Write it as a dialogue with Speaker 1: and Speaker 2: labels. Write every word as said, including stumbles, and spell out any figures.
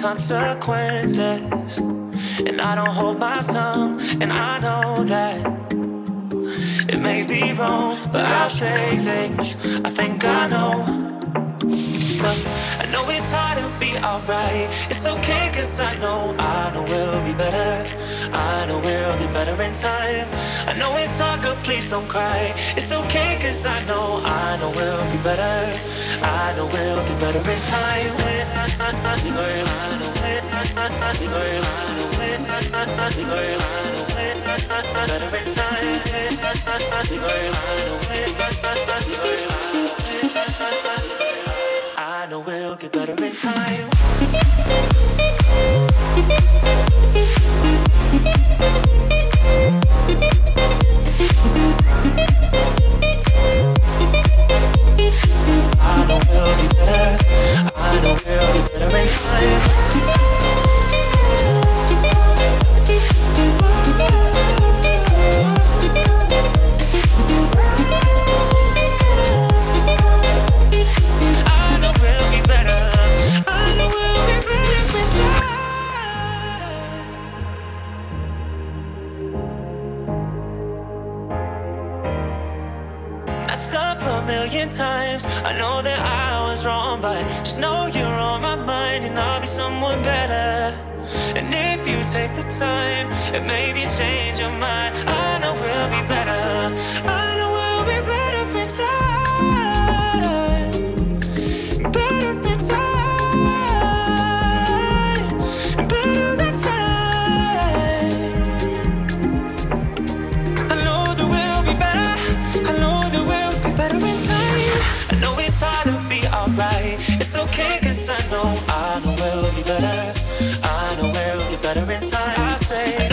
Speaker 1: consequences. And I don't hold my tongue, and I know that it may be wrong, but I'll say things I think I know. But I know it's hard to be alright. It's okay, cause I know, I know we'll be better. I know we'll get better in time. I know it's hard, but please don't cry. It's okay, cause I know, I know we'll be better. I know we'll get better in time. I know it, I know it, I know it, I know it, I know it, better in time. I know it, I know we'll get better in time. I know we'll be better. I know we'll get better in time. Times I know that I was wrong, but just know you're on my mind, and I'll be someone better. And if you take the time, and maybe change your mind, I know we'll be better. I know we'll be better for time. Better for time. Better for time. I know that we'll be better. I know that we'll be better in time. I know it's hard to be alright. It's okay, cause I know, I know we'll be better. I know we'll get better in time. I say